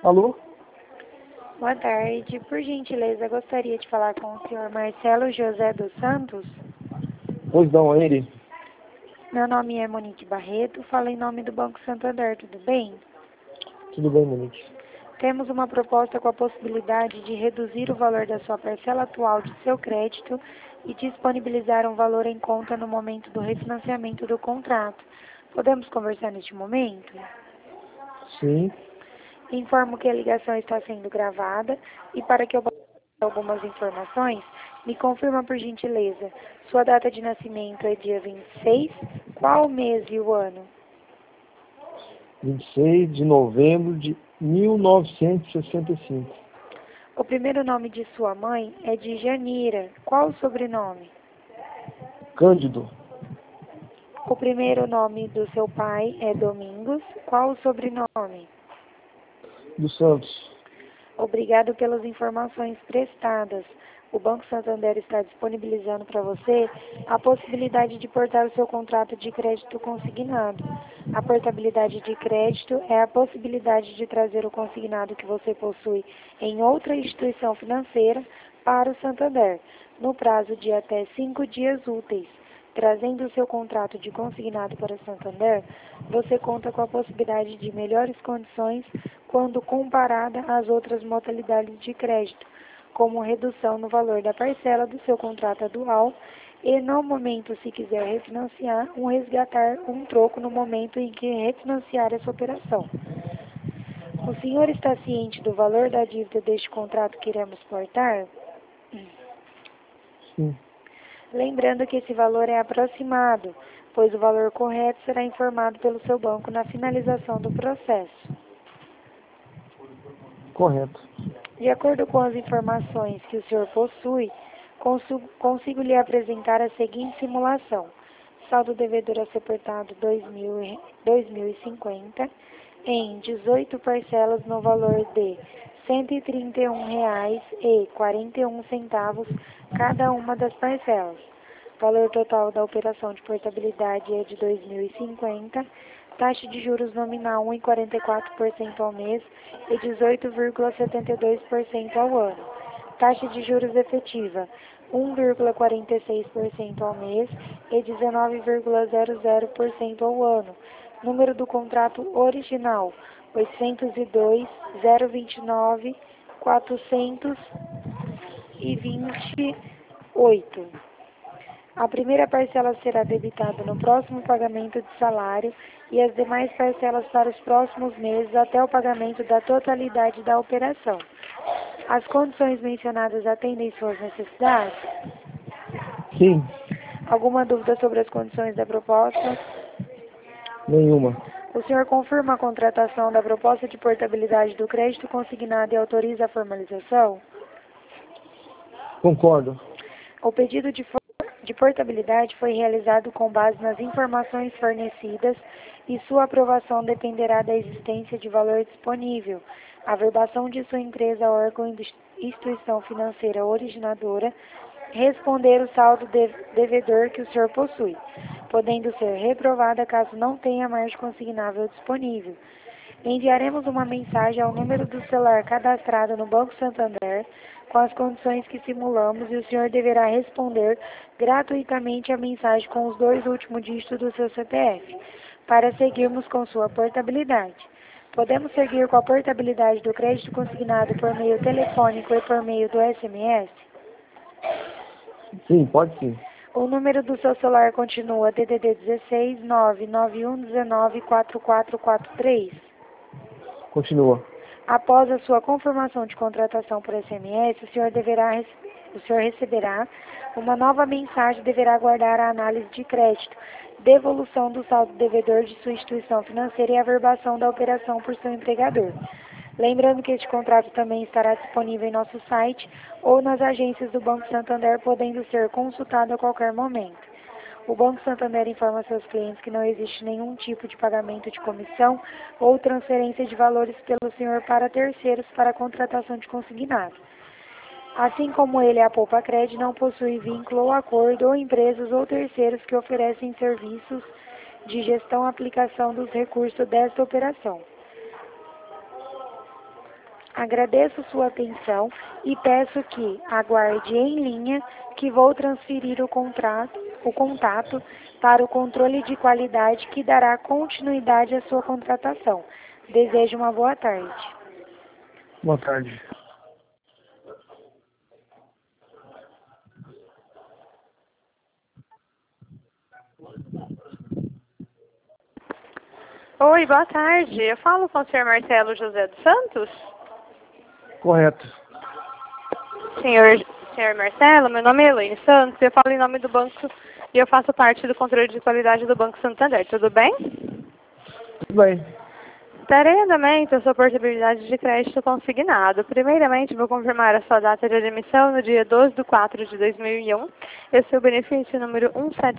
Alô? Boa tarde. Por gentileza, gostaria de falar com o senhor Marcelo José dos Santos. Pois não, é ele. Meu nome é Monique Barreto, falo em nome do Banco Santander, tudo bem? Tudo bem, Monique? Temos uma proposta com a possibilidade de reduzir o valor da sua parcela atual de seu crédito e disponibilizar um valor em conta no momento do refinanciamento do contrato. Podemos conversar neste momento? Sim. Informo que a ligação está sendo gravada e para que eu possa dar algumas informações, me confirma por gentileza. Sua data de nascimento é dia 26. Qual o mês e o ano? 26 de novembro de 1965. O primeiro nome de sua mãe é de Janira. Qual o sobrenome? Cândido. O primeiro nome do seu pai é Domingos. Qual o sobrenome? Dos Santos. Obrigado pelas informações prestadas. O Banco Santander está disponibilizando para você a possibilidade de portar o seu contrato de crédito consignado. A portabilidade de crédito é a possibilidade de trazer o consignado que você possui em outra instituição financeira para o Santander, no prazo de até 5 dias úteis. Trazendo o seu contrato de consignado para o Santander, você conta com a possibilidade de melhores condições quando comparada às outras modalidades de crédito, como redução no valor da parcela do seu contrato atual e, no momento, se quiser refinanciar, resgatar um troco no momento em que refinanciar essa operação. O senhor está ciente do valor da dívida deste contrato que iremos portar? Sim. Lembrando que esse valor é aproximado, pois o valor correto será informado pelo seu banco na finalização do processo. Correto. De acordo com as informações que o senhor possui, consigo lhe apresentar a seguinte simulação. Saldo devedor a ser portado 2050 em 18 parcelas no valor de R$ 131,41 cada uma das parcelas. Valor total da operação de portabilidade é de 2.050. Taxa de juros nominal 1,44% ao mês e 18,72% ao ano. Taxa de juros efetiva 1,46% ao mês e 19,00% ao ano. Número do contrato original 802.029.428. A primeira parcela será debitada no próximo pagamento de salário e as demais parcelas para os próximos meses até o pagamento da totalidade da operação. As condições mencionadas atendem suas necessidades? Sim. Alguma dúvida sobre as condições da proposta? Nenhuma. O senhor confirma a contratação da proposta de portabilidade do crédito consignado e autoriza a formalização? Concordo. O pedido de portabilidade foi realizado com base nas informações fornecidas e sua aprovação dependerá da existência de valor disponível, averbação de sua empresa, órgão ou instituição financeira originadora, responder o saldo devedor que o senhor possui, podendo ser reprovada caso não tenha margem consignável disponível. Enviaremos uma mensagem ao número do celular cadastrado no Banco Santander com as condições que simulamos e o senhor deverá responder gratuitamente a mensagem com os 2 últimos dígitos do seu CPF, para seguirmos com sua portabilidade. Podemos seguir com a portabilidade do crédito consignado por meio telefônico e por meio do SMS? Sim, pode sim. O número do seu celular continua DDD 16 99119 4443. Continua. Após a sua confirmação de contratação por SMS, o senhor receberá uma nova mensagem e deverá aguardar a análise de crédito, devolução do saldo devedor de sua instituição financeira e averbação da operação por seu empregador. Lembrando que este contrato também estará disponível em nosso site ou nas agências do Banco Santander, podendo ser consultado a qualquer momento. O Banco Santander informa seus clientes que não existe nenhum tipo de pagamento de comissão ou transferência de valores pelo senhor para terceiros para a contratação de consignado. Assim como ele, a Poupa-Cred não possui vínculo ou acordo ou empresas ou terceiros que oferecem serviços de gestão e aplicação dos recursos desta operação. Agradeço sua atenção e peço que aguarde em linha que vou transferir o contato para o controle de qualidade que dará continuidade à sua contratação. Desejo uma boa tarde. Boa tarde. Oi, boa tarde. Eu falo com o senhor Marcelo José dos Santos? Correto. Senhor Marcelo, meu nome é Elaine Santos, eu falo em nome do banco e eu faço parte do controle de qualidade do Banco Santander, tudo bem? Tudo bem. Darei andamento à sua portabilidade de crédito consignado. Primeiramente, vou confirmar a sua data de admissão no dia 12/4/2001 e o seu benefício número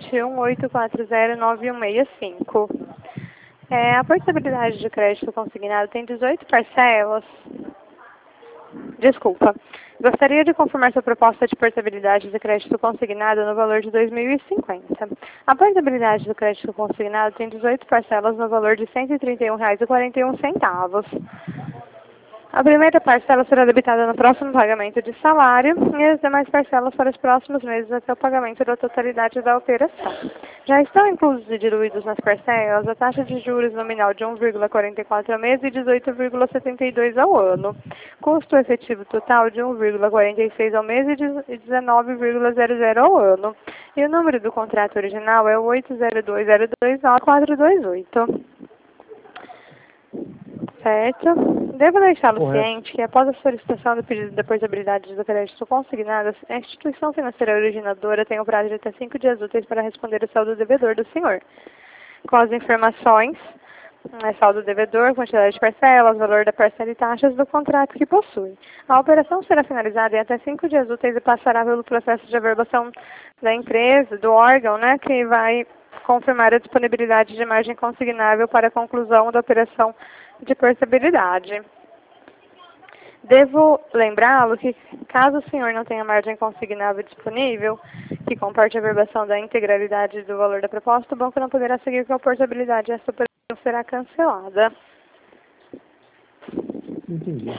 171840965. A portabilidade de crédito consignado tem 18 parcelas. Desculpa. Gostaria de confirmar sua proposta de portabilidade de crédito consignado no valor de R$ 2.050. A portabilidade do crédito consignado tem 18 parcelas no valor de R$ 131,41. A primeira parcela será debitada no próximo pagamento de salário e as demais parcelas para os próximos meses até o pagamento da totalidade da operação. Já estão inclusos e diluídos nas parcelas a taxa de juros nominal de 1,44 ao mês e 18,72 ao ano. Custo efetivo total de 1,46 ao mês e 19,00 ao ano. E o número do contrato original é o 802029428. Certo. Devo deixá-lo ciente que após a solicitação do pedido da portabilidade do crédito consignado, a instituição financeira originadora tem o prazo de até 5 dias úteis para responder o saldo devedor do senhor. Com as informações, saldo devedor, quantidade de parcelas, valor da parcela e taxas do contrato que possui. A operação será finalizada em até 5 dias úteis e passará pelo processo de averbação da empresa, do órgão, que vai confirmar a disponibilidade de margem consignável para a conclusão da operação de portabilidade. Devo lembrá-lo que, caso o senhor não tenha margem consignável disponível, que comporte a averbação da integralidade do valor da proposta, o banco não poderá seguir com a portabilidade e essa operação será cancelada. Entendi.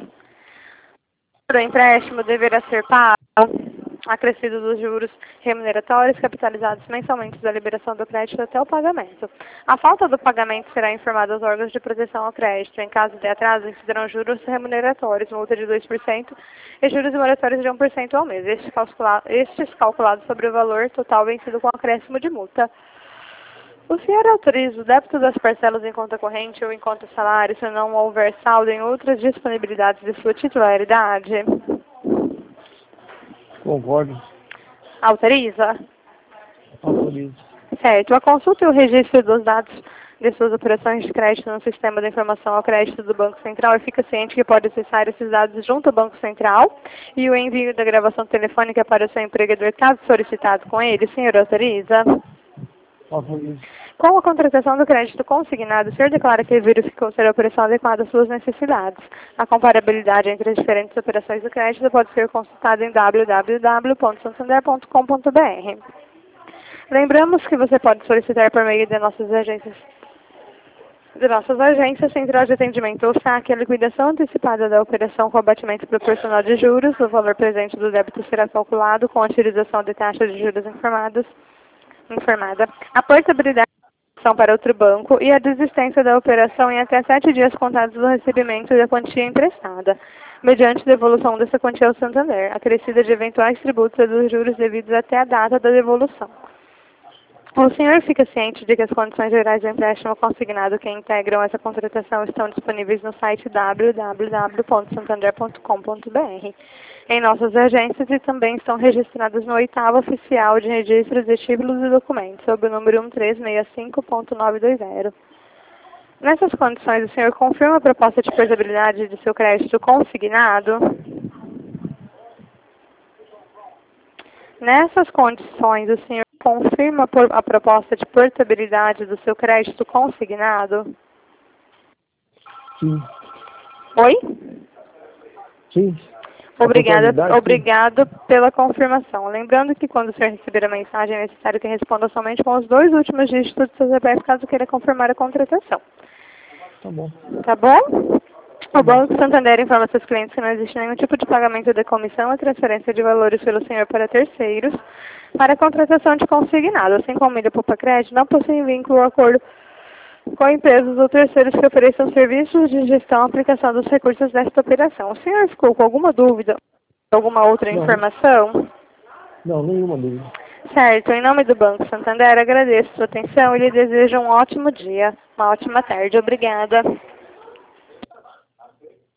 O empréstimo deverá ser pago acrescido dos juros remuneratórios capitalizados mensalmente da liberação do crédito até o pagamento. A falta do pagamento será informada aos órgãos de proteção ao crédito. Em caso de atraso, incidirão juros remuneratórios, multa de 2% e juros moratórios de 1% ao mês. Estes calculados sobre o valor total vencido com acréscimo de multa. O senhor autoriza o débito das parcelas em conta corrente ou em conta salário se não houver saldo em outras disponibilidades de sua titularidade? Concordo. Autoriza? Autorizo. Certo. A consulta e o registro dos dados de suas operações de crédito no sistema de informação ao crédito do Banco Central e fica ciente que pode acessar esses dados junto ao Banco Central e o envio da gravação telefônica para o seu empregador, caso solicitado com ele. O senhor autoriza? Autorizo. Com a contratação do crédito consignado, o senhor declara que verificou ser a operação adequada às suas necessidades. A comparabilidade entre as diferentes operações do crédito pode ser consultada em www.santander.com.br. Lembramos que você pode solicitar por meio de nossas agências Central de Atendimento ou SAC, a liquidação antecipada da operação com abatimento proporcional de juros. O valor presente do débito será calculado com a utilização de taxa de juros informada. A portabilidade para outro banco e a desistência da operação em até 7 dias contados do recebimento da quantia emprestada, mediante devolução dessa quantia ao Santander, acrescida de eventuais tributos e dos juros devidos até a data da devolução. O senhor fica ciente de que as condições gerais do empréstimo consignado que integram essa contratação estão disponíveis no site www.santander.com.br, em nossas agências e também estão registradas no 8º Oficial de Registros de Títulos e Documentos, sob o número 1365.920. Nessas condições, o senhor confirma a proposta de portabilidade de seu crédito consignado? Nessas condições, o senhor confirma a proposta de portabilidade do seu crédito consignado? Sim. Oi? Sim. Obrigado pela confirmação. Lembrando que quando o senhor receber a mensagem, é necessário que responda somente com os 2 últimos dígitos do seu CPF, caso queira confirmar a contratação. Tá bom. Tá bom? O Banco Santander informa seus clientes que não existe nenhum tipo de pagamento de comissão ou transferência de valores pelo senhor para terceiros para a contratação de consignado, assim como Milha Poupa Crédito, não possui vínculo ou acordo com empresas ou terceiros que ofereçam serviços de gestão e aplicação dos recursos desta operação. O senhor ficou com alguma dúvida? Alguma outra Não. informação? Não, nenhuma dúvida. Certo, em nome do Banco Santander, agradeço sua atenção e lhe desejo um ótimo dia, uma ótima tarde. Obrigada.